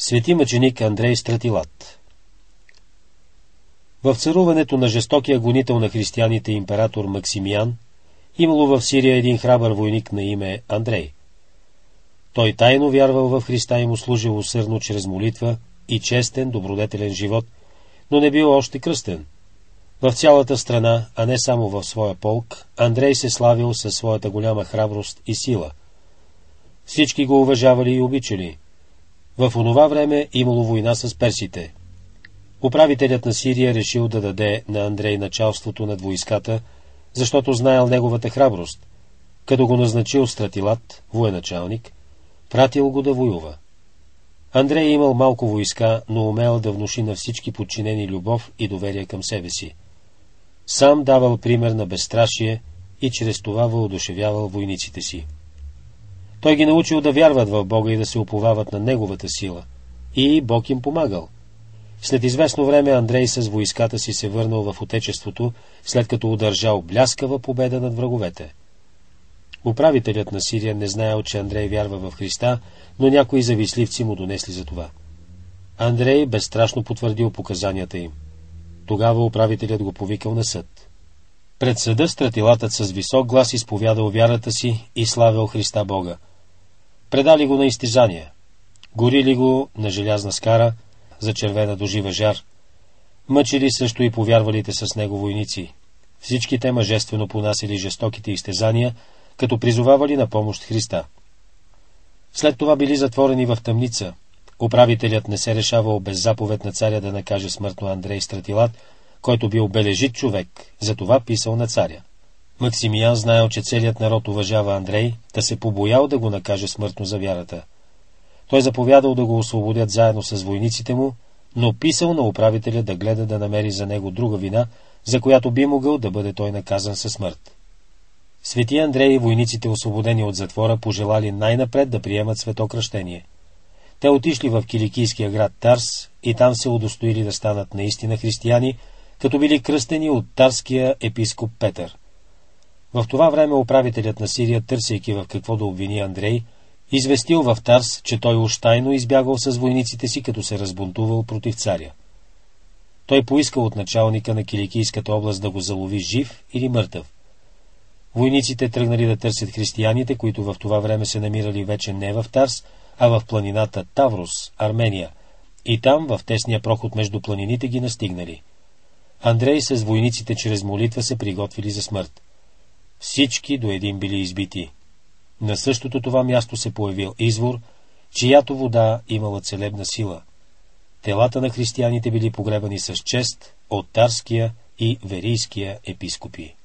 Свети мъченик Андрей Стратилат. В царуването на жестокия гонител на християните император Максимиян имало в Сирия един храбър войник на име Андрей. Той тайно вярвал в Христа и му служил усърдно чрез молитва и честен, добродетелен живот, но не бил още кръстен. В цялата страна, а не само в своя полк, Андрей се славил със своята голяма храброст и сила. Всички го уважавали и обичали. В онова време имало война с персите. Управителят на Сирия решил да даде на Андрей началството над войската, защото знаел неговата храброст. Като го назначил Стратилат, военачалник, пратил го да воюва. Андрей имал малко войска, но умел да внуши на всички подчинени любов и доверие към себе си. Сам давал пример на безстрашие и чрез това въодушевявал войниците си. Той ги научил да вярват в Бога и да се уповават на Неговата сила. И Бог им помагал. След известно време Андрей с войската си се върнал в отечеството, след като удържал бляскава победа над враговете. Управителят на Сирия не знаел, че Андрей вярва в Христа, но някои завистливци му донесли за това. Андрей безстрашно потвърдил показанията им. Тогава управителят го повикал на съд. Пред съда Стратилатът с висок глас изповядал вярата си и славил Христа Бога. Предали го на изтезания. Горили го на желязна скара, зачервена до жива жар. Мъчили също и повярвалите с него войници. Всички те мъжествено понасили жестоките изтезания, като призовавали на помощ Христа. След това били затворени в тъмница. Управителят не се решавал без заповед на царя да накаже смъртно Андрей Стратилат, който бил бележит човек, затова писал на царя. Максимиян знаел, че целият народ уважава Андрей, да се побоял да го накаже смъртно за вярата. Той заповядал да го освободят заедно с войниците му, но писал на управителя да гледа да намери за него друга вина, за която би могъл да бъде той наказан със смърт. Свети Андрей и войниците, освободени от затвора, пожелали най-напред да приемат светокръщение. Те отишли в киликийския град Тарс и там се удостоили да станат наистина християни, като били кръстени от тарския епископ Петър. В това време управителят на Сирия, търсейки в какво да обвини Андрей, известил в Тарс, че той уж тайно избягал с войниците си, като се разбунтувал против царя. Той поискал от началника на киликийската област да го залови жив или мъртъв. Войниците тръгнали да търсят християните, които в това време се намирали вече не в Тарс, а в планината Таврос, Армения, и там в тесния проход между планините ги настигнали. Андрей с войниците чрез молитва се приготвили за смърт. Всички до един били избити. На същото това място се появил извор, чиято вода имала целебна сила. Телата на християните били погребани с чест от тарския и верийския епископи.